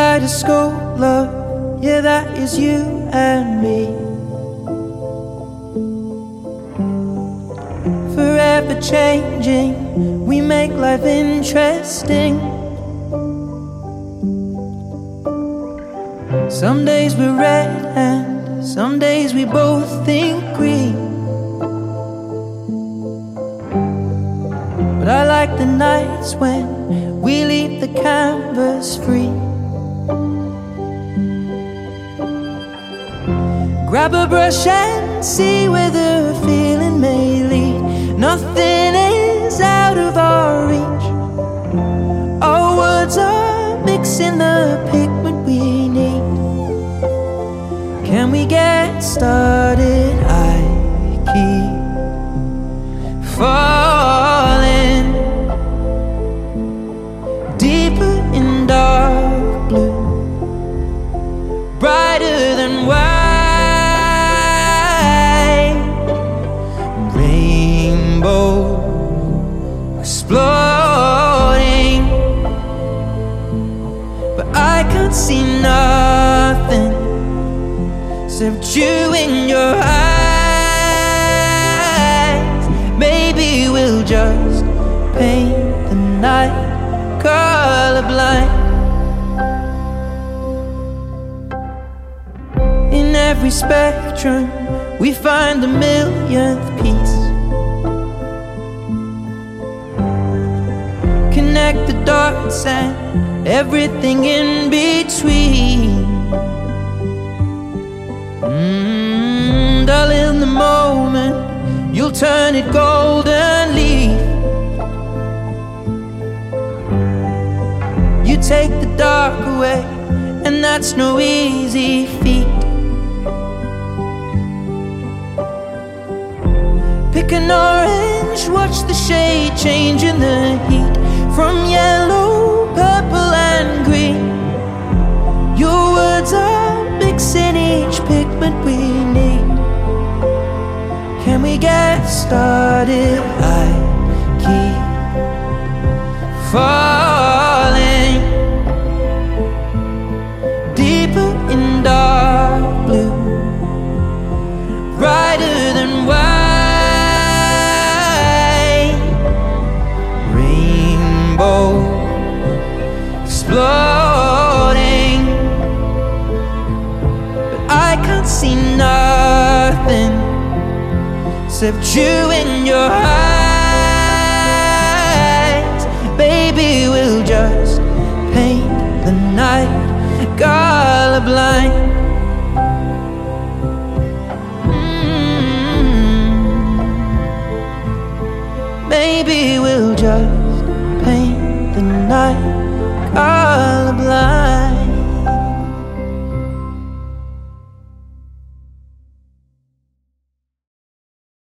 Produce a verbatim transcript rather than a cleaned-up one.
kaleidoscope, love, yeah, that is you and me. Forever changing, we make life interesting. Some days we're red and some days we both think green. But I like the nights when we leave the canvas free. Grab a brush and see where the feeling may lead. Nothing is out of our reach. Our words are mixing the pigment we need. Can we get started? I keep falling deeper in dark blue, brighter than white, rainbow exploding, but I can't see nothing except you in your eyes. Maybe we'll just paint the night colorblind. In every spectrum we find the millionth piece. Connect the dots and everything in between. Mm, dull in the moment, you'll turn it golden leaf. You take the dark away, and that's no easy feat. Pick an orange, watch the shade change in the heat, from yellow, purple and green. Your words are mixing each pigment we need. Can we get started? I keep falling deeper in dark blue, brighter than white, rainbow exploding, but I can't see nothing except you in your eyes. Baby, we'll just paint the night colorblind. Mm-hmm. Maybe we'll just paint the night